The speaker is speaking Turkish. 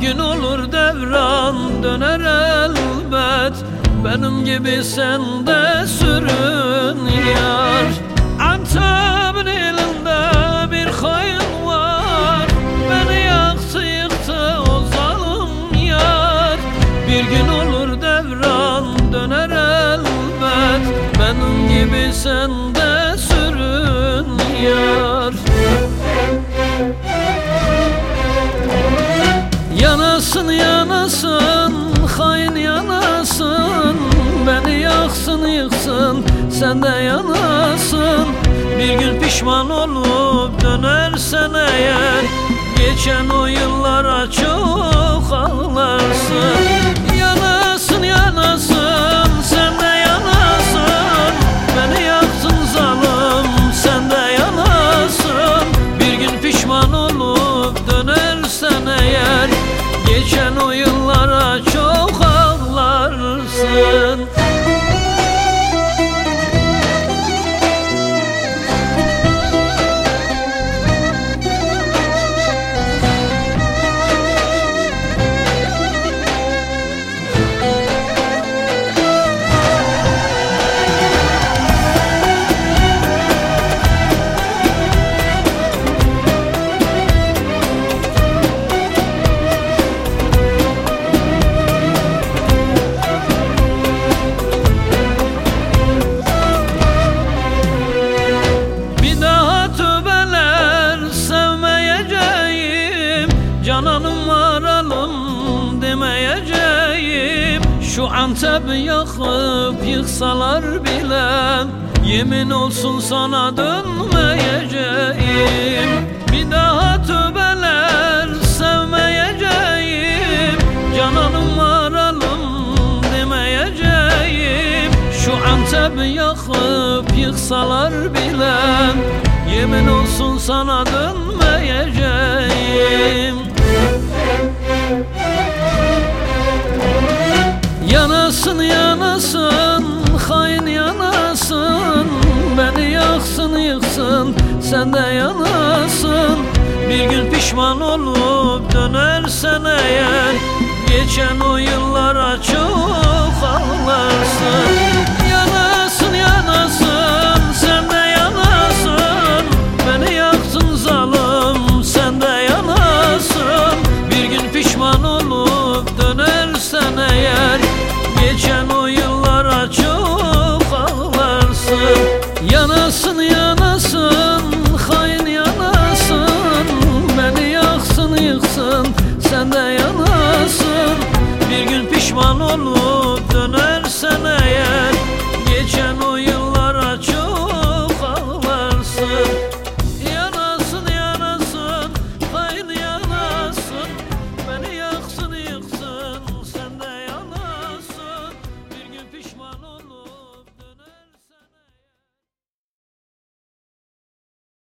gün olur devran döner elbet, benim gibi sen de sürün yar. Antep'in elinde bir hayın var, beni yaktı yıktı o zalim yar. Bir gün olur devran döner elbet, benim gibi sen de sürün yar. Yanasın yanasın hain yanasın, beni yaksın yıksın sen de yanasın. Bir gün pişman olup dönersen eğer, geçen o yıllara çok ağlarsın. Yanasın yanasın sen de yanasın, beni yaktın zalim sen de yanasın. Bir gün pişman olup dönersen eğer, geçen o yıllara çok ağlarsın. Cananım varalım demeyeceğim, şu Antep'i yakıp yıksalar bile, yemin olsun sana dönmeyeceğim. Bir daha tövbeler sevmeyeceğim, cananım varalım demeyeceğim. Şu Antep'i yakıp yıksalar bile, yemin olsun sana dönmeyeceğim. Yanasın yanasın hain yanasın, beni yaksın yıksın sen de yanasın. Bir gün pişman olup dönersen eğer, geçen o yıllara çok ağlarsın. Yanasın yanasın sen de yanasın, beni yaktın zalim sen de yanasın. Bir gün pişman olup dönersen eğer, geçen